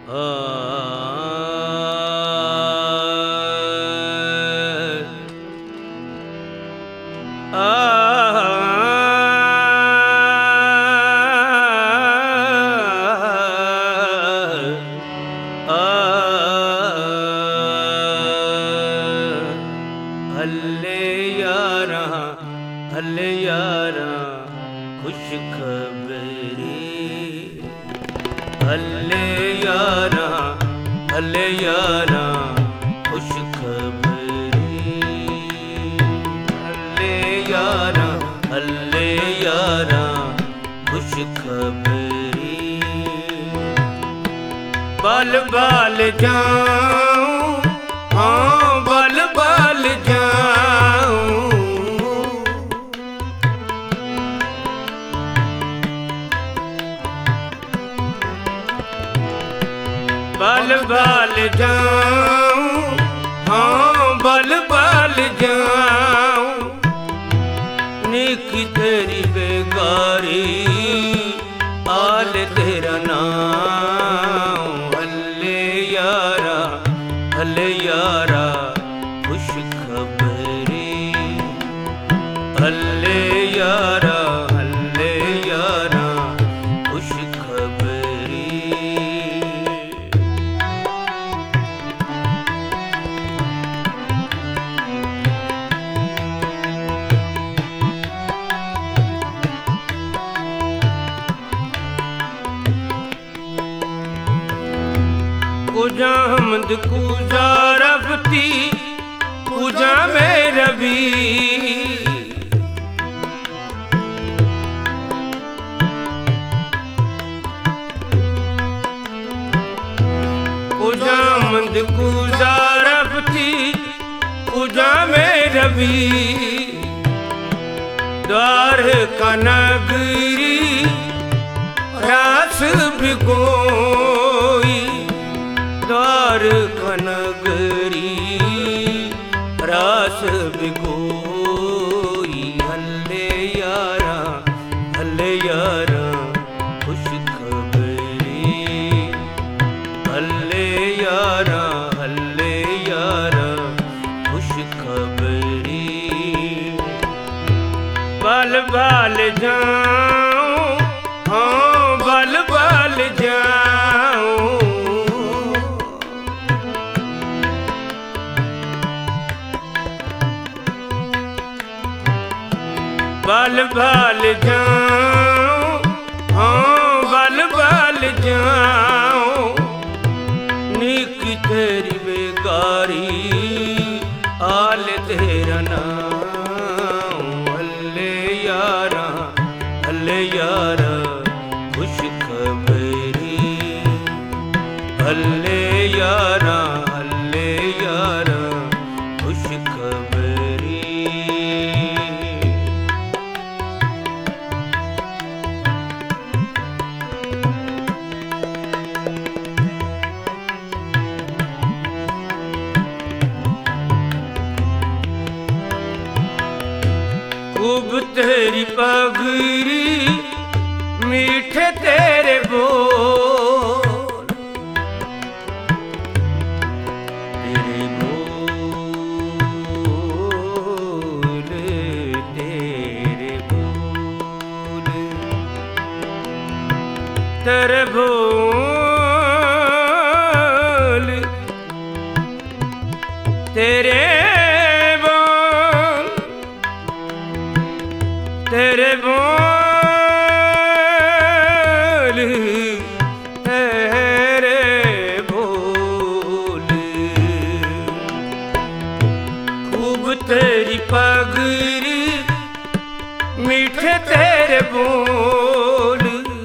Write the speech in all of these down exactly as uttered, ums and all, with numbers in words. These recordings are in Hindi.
हल्ले यारा हल्ले यारा खुश खबरी, हल्ले यारा हल्ले यारा खुश खबरी, हल्ले यारा हल्ले यारा खुश खबरी। बल बल जाऊं हाँ बल बल जाऊं, बल बल जाऊं हाँ बल बल जाऊं, नेकी तेरी बेगारी आल तेरा नाम। हल्ले यारा हल्ले यारा खुश खबरी, हल्ले यारा हल्ले यारा खुश खबरी। कुजा हमद कुजा रफती कुजा में रबी, कुजा हमद कुजा रफती कुजा में रबी। द्वार का नगरी रास भिगोई, द्वार का नगरी रास भिगोई। हल्ले यारा हल्ले यारा खुश खबरी, हल्ले यारा हल्ले यारा खुश खबरी। बल बल जाऊं हाँ बल बल जाऊं, बल बल जाऊं हाँ बल बल जाऊं, नेकी तेरी बेगारी आल तेरा नाम। हल्ले यारा हल्ले यारा खुश खबरी, हल्ले यारा हल्ले यारा खुश खबरी। खूब तेरी पगरी मीठे तेरे बोल, तेरे बोल तेरे बोल, तेरे बोल तेरे तेरे बोल तेरे बोल, खूब तेरी पगरी मीठे तेरे बोल।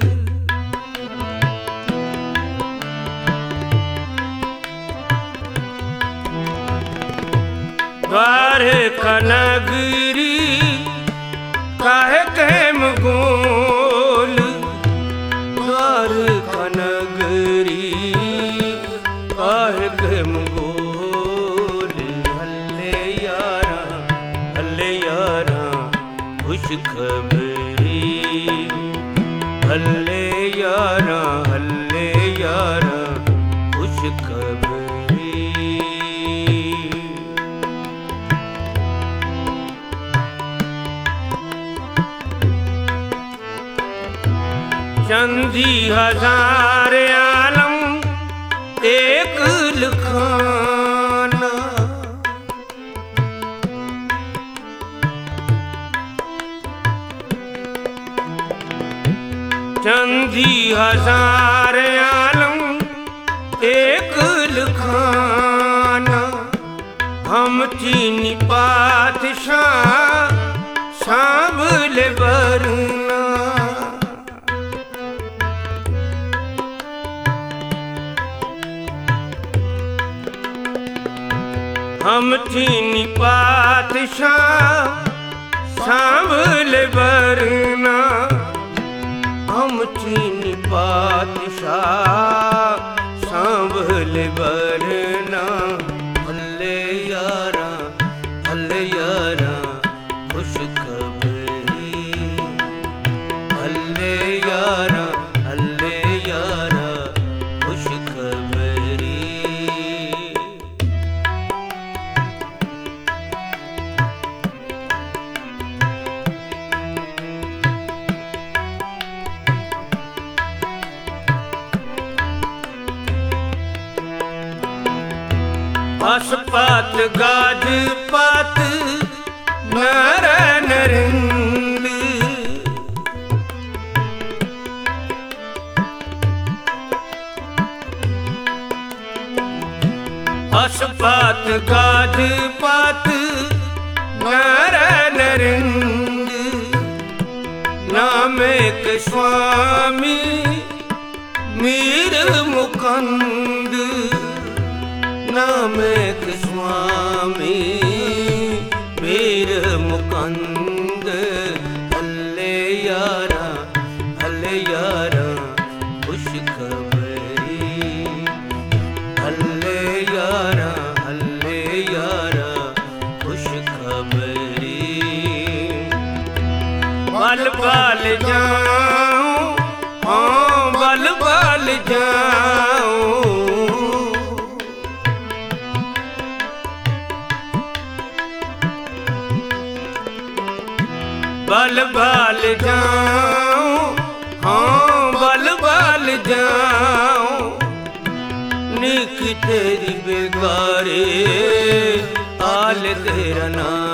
द्वार का नगरी काहे कहम गोल, द्वार का नगरी काहे कहम गोल। हल्ले यारा हल्ले यारा खुश खबरी, हल्ले यारा हल्ले यारा खुशखबरी। चंदी हजार आलम एक लखाना, चंदी हजार आलम एक लखाना। हम चीनी पातशाह सांभले बरना, हम चीनी पातशाह सांभले बरना। हम चीनी पातशाह सांभले बरना। हल्ले यारा हल्ले यारा खुशखबरी। हल्ले यारा हल्ले यारा खुशखबरी। आसपात गाज पात नर नरिंद। आसपात गाज पात नर नरिंद। नाम एक स्वामी मीर मुकंद। नाम एक स्वामी मीर मुकंद। हल्ले यारा हल्ले यारा खुशखबरी। हल्ले यारा हल्ले यारा खुशखबरी। बल बल जाऊं हाँ बल बल जाऊं। बल बल जाऊं हाँ बल बल जाऊं। निक तेरी बेगारे आल तेरा नाम।